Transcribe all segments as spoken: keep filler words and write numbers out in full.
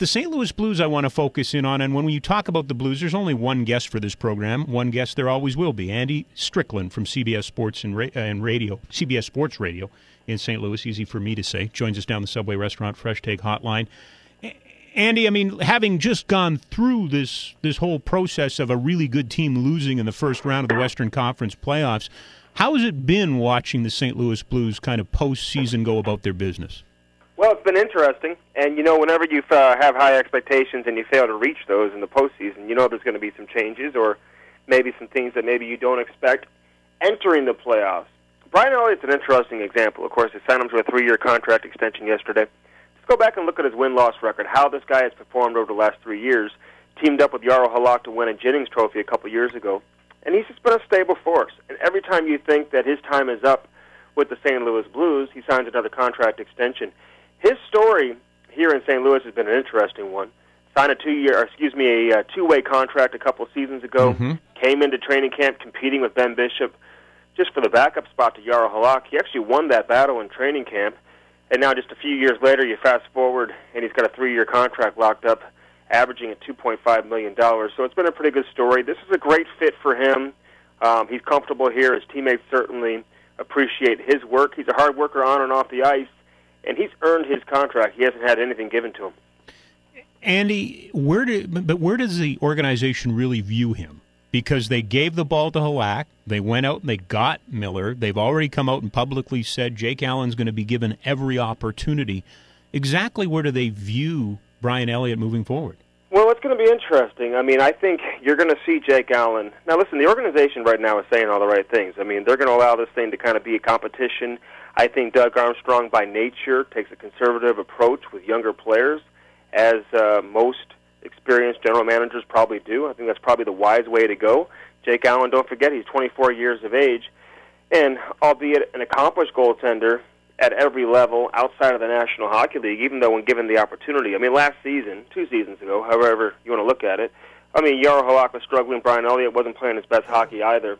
the Saint Louis Blues I want to focus in on, and when you talk about the Blues, there's only one guest for this program. One guest there always will be, Andy Strickland from C B S Sports and, ra- and Radio, C B S Sports Radio in Saint Louis, easy for me to say, joins us down the Subway Restaurant Fresh Take Hotline. Andy, I mean, having just gone through this this whole process of a really good team losing in the first round of the Western Conference playoffs, how has it been watching the Saint Louis Blues kind of postseason go about their business? Well, it's been interesting, and you know, whenever you uh, have high expectations and you fail to reach those in the postseason, you know there's going to be some changes or maybe some things that maybe you don't expect entering the playoffs. Brian Elliott's an interesting example. Of course, they signed him to a three-year contract extension yesterday. Let's go back and look at his win-loss record, how this guy has performed over the last three years, teamed up with Jarro Halak to win a Jennings Trophy a couple years ago, and he's just been a stable force. And every time you think that his time is up with the Saint Louis Blues, he signs another contract extension. His story here in Saint Louis has been an interesting one. Signed a two-year, or excuse me, a uh, two-way contract a couple seasons ago. Mm-hmm. Came into training camp competing with Ben Bishop just for the backup spot to Jarro Halak. He actually won that battle in training camp. And now just a few years later, you fast forward, and he's got a three-year contract locked up, averaging at two point five million dollars. So it's been a pretty good story. This is a great fit for him. Um, he's comfortable here. His teammates certainly appreciate his work. He's a hard worker on and off the ice. And he's earned his contract. He hasn't had anything given to him. Andy, where do, but where does the organization really view him? Because they gave the ball to Halak, they went out and they got Miller. They've already come out and publicly said Jake Allen's going to be given every opportunity. Exactly where do they view Brian Elliott moving forward? Well, it's going to be interesting. I mean, I think you're going to see Jake Allen. Now, listen, the organization right now is saying all the right things. I mean, they're going to allow this thing to kind of be a competition. I think Doug Armstrong, by nature, takes a conservative approach with younger players, as uh, most experienced general managers probably do. I think that's probably the wise way to go. Jake Allen, don't forget, he's twenty-four years of age, and albeit an accomplished goaltender at every level outside of the National Hockey League, even though when given the opportunity. I mean, last season, two seasons ago, however you want to look at it, I mean, Jarro Halak was struggling. Brian Elliott wasn't playing his best hockey either,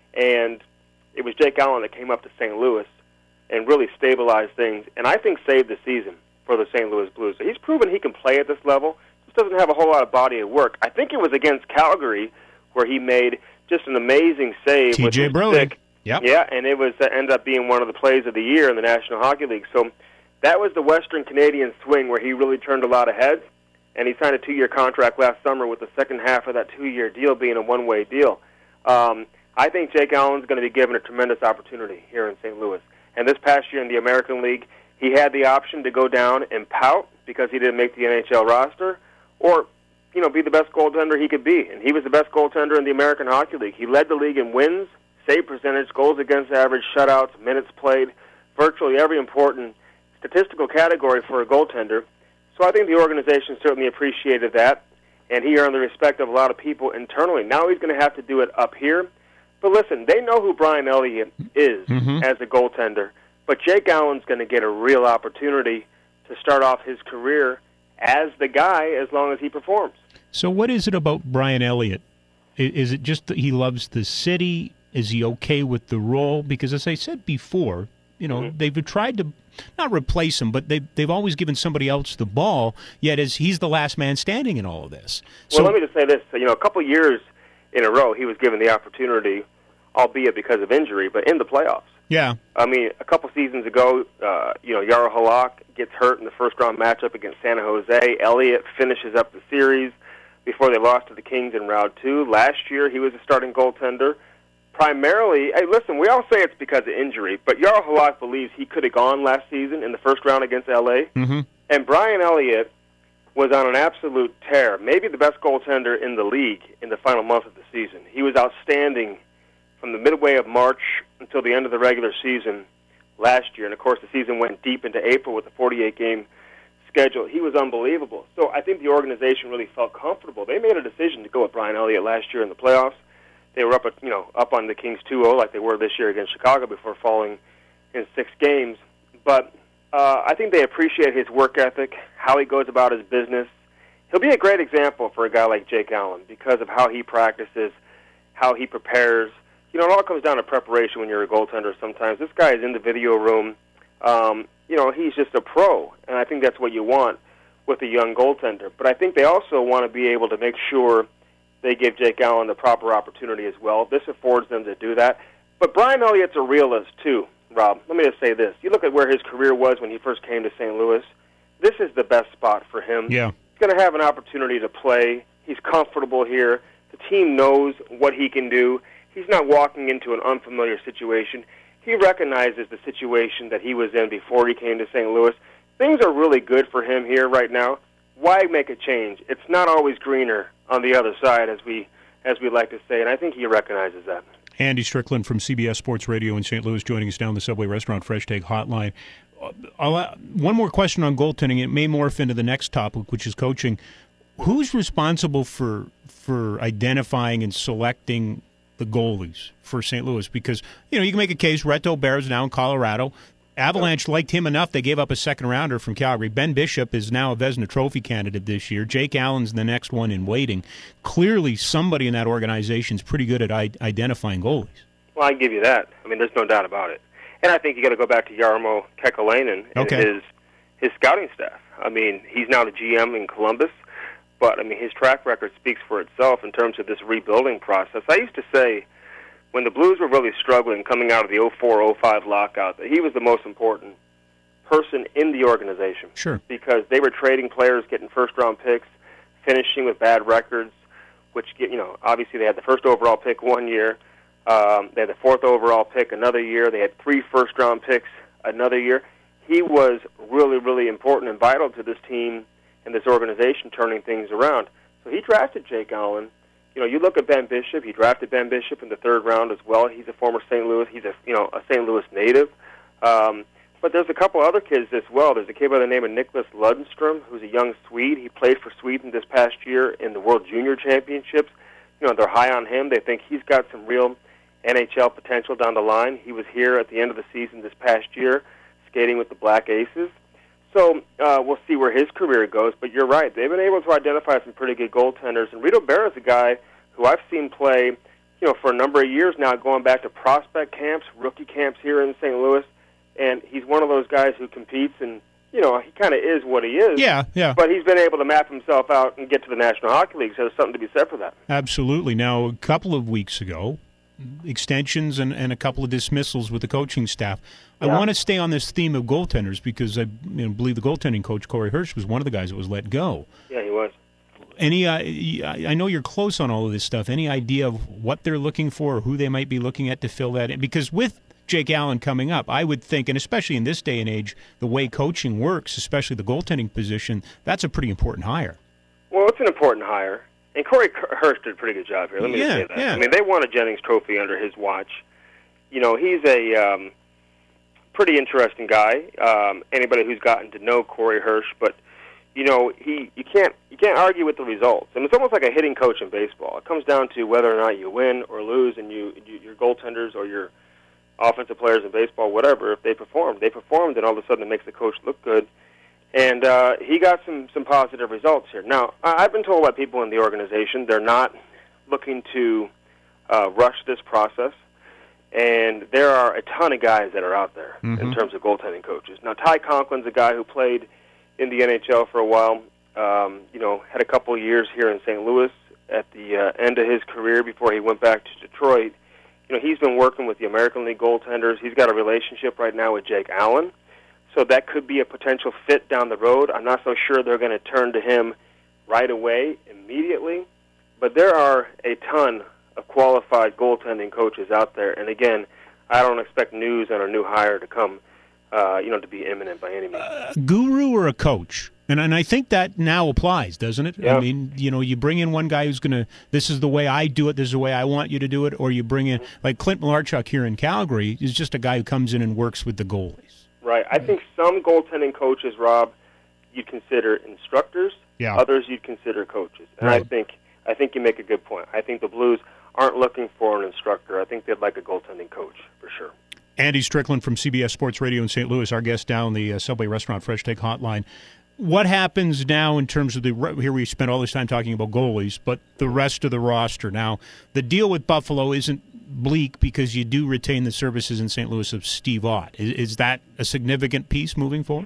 and it was Jake Allen that came up to Saint Louis and really stabilized things, and I think saved the season for the Saint Louis Blues. So he's proven he can play at this level. Just doesn't have a whole lot of body of work. I think it was against Calgary where he made just an amazing save T J with his Brody. stick. Yep. Yeah, and it was uh, ended up being one of the plays of the year in the National Hockey League. So that was the Western Canadian swing where he really turned a lot of heads, and he signed a two-year contract last summer with the second half of that two-year deal being a one-way deal. Um, I think Jake Allen's going to be given a tremendous opportunity here in Saint Louis. And this past year in the American League, he had the option to go down and pout because he didn't make the N H L roster, or, you know, be the best goaltender he could be. And he was the best goaltender in the American Hockey League. He led the league in wins, save percentage, goals against average, shutouts, minutes played, virtually every important statistical category for a goaltender. So I think the organization certainly appreciated that, and he earned the respect of a lot of people internally. Now he's going to have to do it up here. But listen, they know who Brian Elliott is mm-hmm. as a goaltender, but Jake Allen's going to get a real opportunity to start off his career as the guy as long as he performs. So what is it about Brian Elliott? Is it just that he loves the city? Is he okay with the role? Because as I said before, you know, mm-hmm. they've tried to not replace him, but they, they've always given somebody else the ball, yet as he's the last man standing in all of this. So, well, let me just say this. You know, a couple years in a row, he was given the opportunity, albeit because of injury, but in the playoffs. Yeah. I mean, a couple seasons ago, uh, you know, Jarro Halak gets hurt in the first-round matchup against San Jose. Elliott finishes up the series before they lost to the Kings in round two. Last year, he was a starting goaltender. Primarily, hey, listen, we all say it's because of injury, but Jarro Halak believes he could have gone last season in the first round against L A. Mm-hmm. And Brian Elliott was on an absolute tear, maybe the best goaltender in the league in the final month of the season. He was outstanding from the midway of March until the end of the regular season last year. And, of course, the season went deep into April with a forty-eight game schedule. He was unbelievable. So I think the organization really felt comfortable. They made a decision to go with Brian Elliott last year in the playoffs. They were up, at, you know, up on the Kings two oh like they were this year against Chicago before falling in six games. But uh, I think they appreciate his work ethic, how he goes about his business. He'll be a great example for a guy like Jake Allen because of how he practices, how he prepares. You know, it all comes down to preparation when you're a goaltender sometimes. This guy is in the video room. Um, you know, he's just a pro, and I think that's what you want with a young goaltender. But I think they also want to be able to make sure they give Jake Allen the proper opportunity as well. This affords them to do that. But Brian Elliott's a realist, too, Rob. Let me just say this. You look at where his career was when he first came to Saint Louis. This is the best spot for him. Yeah. He's going to have an opportunity to play. He's comfortable here. The team knows what he can do. He's not walking into an unfamiliar situation. He recognizes the situation that he was in before he came to Saint Louis. Things are really good for him here right now. Why make a change? It's not always greener on the other side, as we as we like to say, and I think he recognizes that. Andy Strickland from C B S Sports Radio in Saint Louis joining us down the Subway Restaurant Fresh Take Hotline. I'll, one more question on goaltending. It may morph into the next topic, which is coaching. Who's responsible for for identifying and selecting the goalies for Saint Louis? Because, you know, you can make a case. Reto Bear's now in Colorado. Avalanche liked him enough, they gave up a second-rounder from Calgary. Ben Bishop is now a Vezina Trophy candidate this year. Jake Allen's the next one in waiting. Clearly, somebody in that organization is pretty good at I- identifying goalies. Well, I give you that. I mean, there's no doubt about it. And I think you got to go back to Jarmo Kekalainen and okay. his his scouting staff. I mean, he's now the G M in Columbus, but, I mean, his track record speaks for itself in terms of this rebuilding process. I used to say, when the Blues were really struggling coming out of the oh four oh five lockout, that he was the most important person in the organization. Sure. Because they were trading players, getting first-round picks, finishing with bad records, which, you know, obviously they had the first overall pick one year. Um, they had the fourth overall pick another year. They had three first-round picks another year. He was really, really important and vital to this team and this organization turning things around. So he drafted Jake Allen. You know, you look at Ben Bishop. He drafted Ben Bishop in the third round as well. He's a former Saint Louis. He's a you know a Saint Louis native. Um, but there's a couple other kids as well. There's a kid by the name of Nicholas Lundstrom, who's a young Swede. He played for Sweden this past year in the World Junior Championships. You know, they're high on him. They think he's got some real N H L potential down the line. He was here at the end of the season this past year, skating with the Black Aces. So uh, we'll see where his career goes. But you're right. They've been able to identify some pretty good goaltenders. And Reto Bear is a guy who I've seen play, you know, for a number of years now, going back to prospect camps, rookie camps here in Saint Louis. And he's one of those guys who competes, and, you know, he kind of is what he is. Yeah, yeah. But he's been able to map himself out and get to the National Hockey League, so there's something to be said for that. Absolutely. Now, a couple of weeks ago, extensions and, and a couple of dismissals with the coaching staff. I yeah. want to stay on this theme of goaltenders because I you know, believe the goaltending coach, Corey Hirsch, was one of the guys that was let go. Yeah, he was. Any, uh, I know you're close on all of this stuff. Any idea of what they're looking for or who they might be looking at to fill that in? Because with Jake Allen coming up, I would think, and especially in this day and age, the way coaching works, especially the goaltending position, that's a pretty important hire. Well, it's an important hire. And Corey Hirsch did a pretty good job here. Let me yeah, just say that. Yeah. I mean, they won a Jennings Trophy under his watch. You know, he's a um, pretty interesting guy. Um, anybody who's gotten to know Corey Hirsch, but you know, he you can't you can't argue with the results. I mean, it's almost like a hitting coach in baseball. It comes down to whether or not you win or lose, and you, you your goaltenders or your offensive players in baseball, whatever, if they performed, they performed, and all of a sudden it makes the coach look good. And uh, he got some, some positive results here. Now, I've been told by people in the organization they're not looking to uh, rush this process, and there are a ton of guys that are out there mm-hmm. in terms of goaltending coaches. Now, Ty Conklin's a guy who played in the N H L for a while, um, you know, had a couple of years here in Saint Louis at the uh, end of his career before he went back to Detroit. You know, he's been working with the American League goaltenders. He's got a relationship right now with Jake Allen. So that could be a potential fit down the road. I'm not so sure they're going to turn to him right away, immediately. But there are a ton of qualified goaltending coaches out there. And again, I don't expect news on a new hire to come, uh, you know, to be imminent by any means. Uh, guru or a coach? And and I think that now applies, doesn't it? Yeah. I mean, you know, you bring in one guy who's going to, this is the way I do it, this is the way I want you to do it, or you bring in, like Clint Malarchuk here in Calgary, is just a guy who comes in and works with the goalies. Right. I think some goaltending coaches, Rob, you'd consider instructors. Yeah. Others you'd consider coaches. And right. I think I think you make a good point. I think the Blues aren't looking for an instructor. I think they'd like a goaltending coach, for sure. Andy Strickland from C B S Sports Radio in Saint Louis, our guest down the uh, Subway Restaurant Fresh Take Hotline. What happens now in terms of the – here we spent all this time talking about goalies, but the rest of the roster. Now, the deal with Buffalo isn't bleak because you do retain the services in Saint Louis of Steve Ott. Is, is that a significant piece moving forward?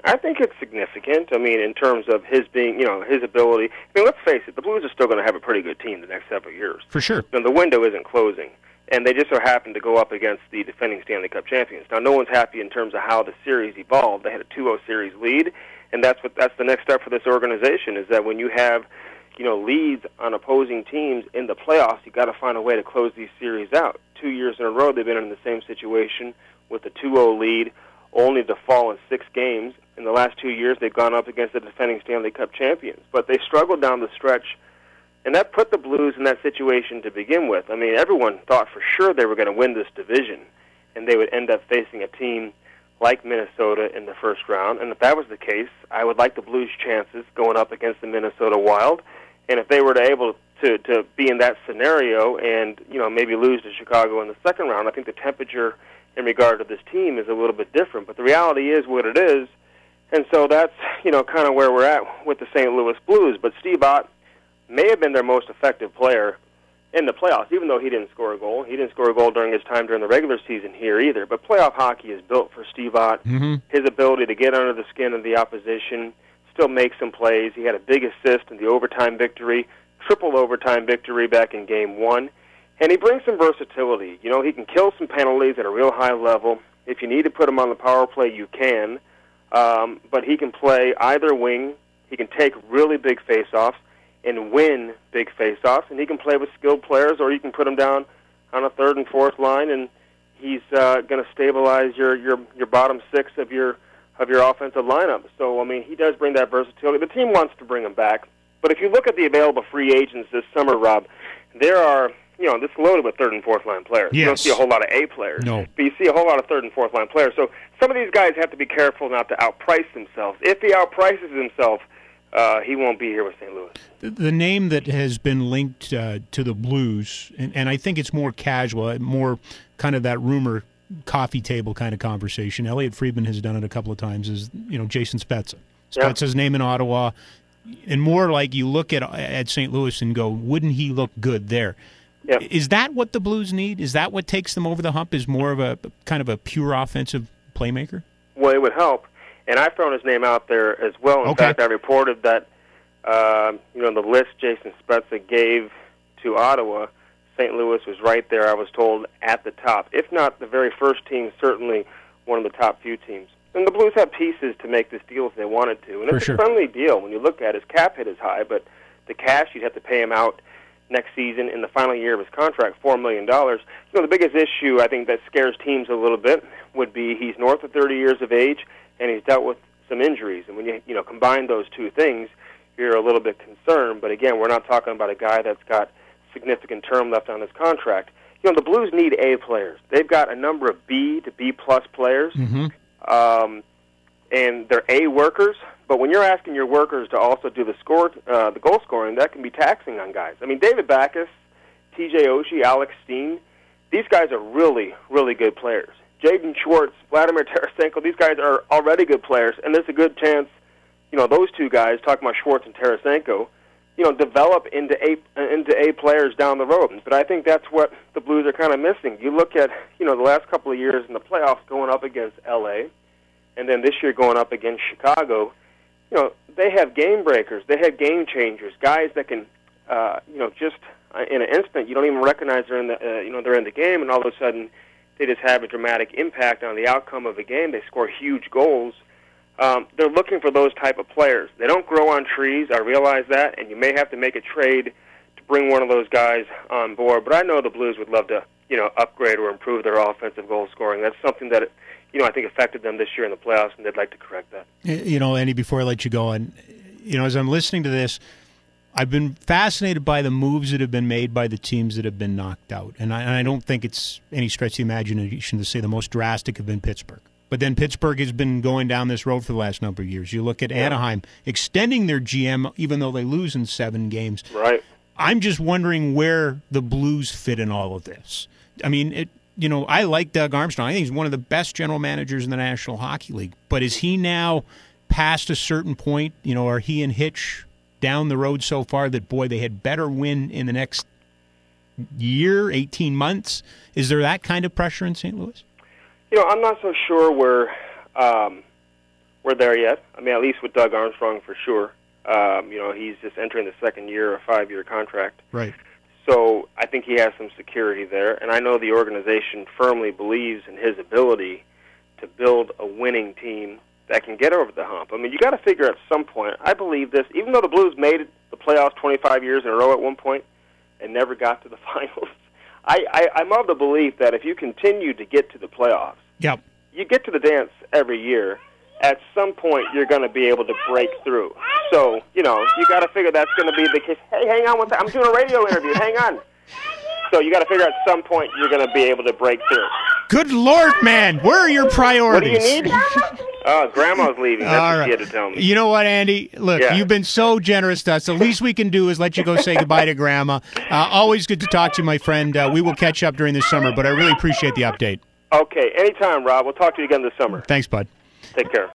I think it's significant. I mean, in terms of his being, you know, his ability. I mean, let's face it, the Blues are still going to have a pretty good team the next several years. For sure. And the window isn't closing. And they just so happen to go up against the defending Stanley Cup champions. Now, no one's happy in terms of how the series evolved. They had a two oh series lead, and that's what that's the next step for this organization, is that when you have, you know, leads on opposing teams in the playoffs, you got to find a way to close these series out. Two years in a row, they've been in the same situation with a two oh lead, only to fall in six games. In the last two years, they've gone up against the defending Stanley Cup champions. But they struggled down the stretch, and that put the Blues in that situation to begin with. I mean, everyone thought for sure they were going to win this division, and they would end up facing a team like Minnesota in the first round. And if that was the case, I would like the Blues' chances going up against the Minnesota Wild. And if they were to able to, to be in that scenario and, you know, maybe lose to Chicago in the second round, I think the temperature in regard to this team is a little bit different. But the reality is what it is. And so that's, you know, kind of where we're at with the Saint Louis Blues. But Steve Ott may have been their most effective player in the playoffs, even though he didn't score a goal. He didn't score a goal during his time during the regular season here either. But playoff hockey is built for Steve Ott. Mm-hmm. His ability to get under the skin of the opposition, still make some plays. He had a big assist in the overtime victory, triple overtime victory back in game one. And he brings some versatility. You know, he can kill some penalties at a real high level. If you need to put him on the power play, you can. Um, but he can play either wing. He can take really big face-offs and win big face-offs. And he can play with skilled players, or you can put him down on a third and fourth line, and he's uh, going to stabilize your, your, your bottom six of your of your offensive lineup. So, I mean, he does bring that versatility. The team wants to bring him back. But if you look at the available free agents this summer, Rob, there are, you know, this is loaded with third and fourth line players. Yes. You don't see a whole lot of A players. No. But you see a whole lot of third and fourth line players. So some of these guys have to be careful not to outprice themselves. If he outprices himself, uh, he won't be here with Saint Louis. The, the name that has been linked uh, to the Blues, and, and I think it's more casual, more kind of that rumor coffee table kind of conversation. Elliot Friedman has done it a couple of times, is, you know, Jason Spezza. Spezza's yeah. name in Ottawa, and more like you look at at Saint Louis and go, wouldn't he look good there? Yeah. Is that what the Blues need? Is that what takes them over the hump, is more of a kind of a pure offensive playmaker? Well, it would help. And I've thrown his name out there as well. In okay. fact, I reported that, uh, you know, the list Jason Spezza gave to Ottawa, Saint Louis was right there, I was told, at the top. If not the very first team, certainly one of the top few teams. And the Blues have pieces to make this deal if they wanted to. And For it's sure. a friendly deal. When you look at it, his cap hit is high, but the cash, you'd have to pay him out next season in the final year of his contract, four million dollars. You know, the biggest issue I think that scares teams a little bit would be he's north of thirty years of age, and he's dealt with some injuries. And when you, you know, combine those two things, you're a little bit concerned. But again, we're not talking about a guy that's got significant term left on his contract. You know, the Blues need A players. They've got a number of B to B plus players, mm-hmm. um, and they're A workers. But when you're asking your workers to also do the score, uh, the goal scoring, that can be taxing on guys. I mean, David Backes, T J Oshie, Alex Steen, these guys are really, really good players. Jaden Schwartz, Vladimir Tarasenko, these guys are already good players, and there's a good chance, you know, those two guys, talking about Schwartz and Tarasenko, you know, develop into A into A players down the road. But I think that's what the Blues are kind of missing. You look at, you know, the last couple of years in the playoffs going up against L A, and then this year going up against Chicago. You know, they have game breakers. They have game changers, guys that can, uh, you know, just uh, in an instant, you don't even recognize they're in the, uh, you know, they're in the game, and all of a sudden, they just have a dramatic impact on the outcome of a game. They score huge goals. Um, they're looking for those type of players. They don't grow on trees. I realize that, and you may have to make a trade to bring one of those guys on board. But I know the Blues would love to, you know, upgrade or improve their offensive goal scoring. That's something that, you know, I think affected them this year in the playoffs, and they'd like to correct that. You know, Andy, before I let you go, and you know, as I'm listening to this, I've been fascinated by the moves that have been made by the teams that have been knocked out, and I, and I don't think it's any stretch of the imagination to say the most drastic have been Pittsburgh. But then Pittsburgh has been going down this road for the last number of years. You look at yeah. Anaheim extending their G M even though they lose in seven games. Right. I'm just wondering where the Blues fit in all of this. I mean, it, you know, I like Doug Armstrong. I think he's one of the best general managers in the National Hockey League. But is he now past a certain point? You know, are he and Hitch down the road so far that, boy, they had better win in the next year, eighteen months? Is there that kind of pressure in Saint Louis? You know, I'm not so sure where um, we're there yet. I mean, at least with Doug Armstrong for sure. Um, you know, he's just entering the second year of a five-year contract. Right. So I think he has some security there, and I know the organization firmly believes in his ability to build a winning team that can get over the hump. I mean, you got to figure at some point, I believe this, even though the Blues made it the playoffs twenty-five years in a row at one point and never got to the finals, I, I, I'm of the belief that if you continue to get to the playoffs, yep. you get to the dance every year, at some point you're going to be able to break through. So, you know, you got to figure that's going to be the case. Hey, hang on one second. I'm doing a radio interview. Hang on. So you got to figure at some point you're going to be able to break through. Good Lord, man. Where are your priorities? What do you need? Oh, Grandma's leaving. That's All what right. she had to tell me. You know what, Andy? Look, Yeah. you've been so generous to us. The least we can do is let you go say goodbye to Grandma. Uh, always good to talk to you, my friend. Uh, we will catch up during the summer, but I really appreciate the update. Okay, anytime, Rob. We'll talk to you again this summer. Thanks, bud. Take care.